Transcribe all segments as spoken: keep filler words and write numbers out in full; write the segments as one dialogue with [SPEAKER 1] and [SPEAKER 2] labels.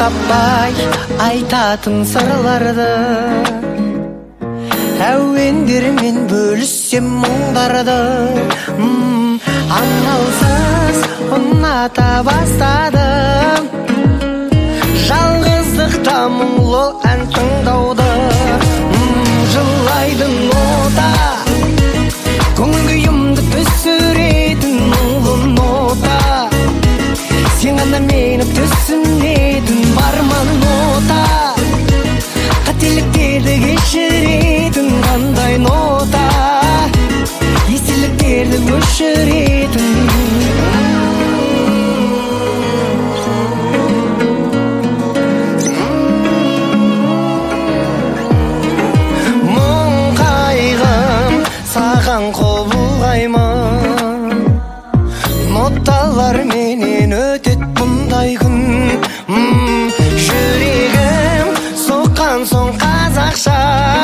[SPEAKER 1] таппай айтатын сырларды, әуендермен бөліссем мұңдарды, аңғалсыз ұната бастадым, жалғыздықта мұңлы ән тыңдауды. Жылайды нота, көңіл күйімді түсіретін мұңлы нота, сен ғана мені түсінетін барман нота, қателіктерді кешіретін қандай нота, естеліктерді өшіретін. Саған қол бұлғаймын, ноталар менен өтет бұндай күн. Жүрегім соққан соң қазақша,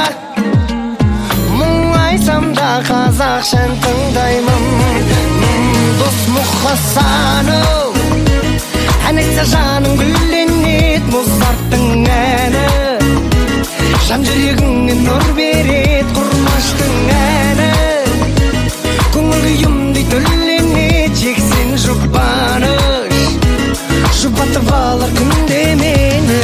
[SPEAKER 1] мұң айтсам да қазақша тыңдаймын. Дос мұқасаным, ән айтса жаның гүлленет, Музарттың әні, жан жүрегіңе нұр берет, Құрмаштың әні, көңіл күйімдей түрленет, жексен жұбаныш, жұбатып алар күнде мені.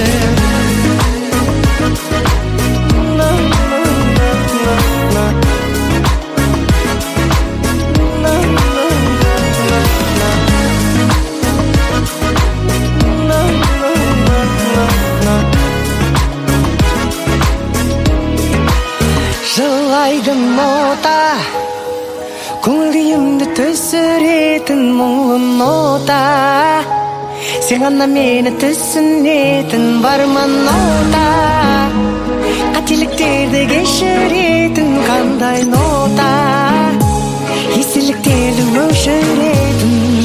[SPEAKER 1] Жылайды нота, көңіл күйімді түсіретін мұңлы нота, сен ғана мені түсінетін барман нота, қателіктерді кешіретін қандай нота, естеліктерді өшіретін.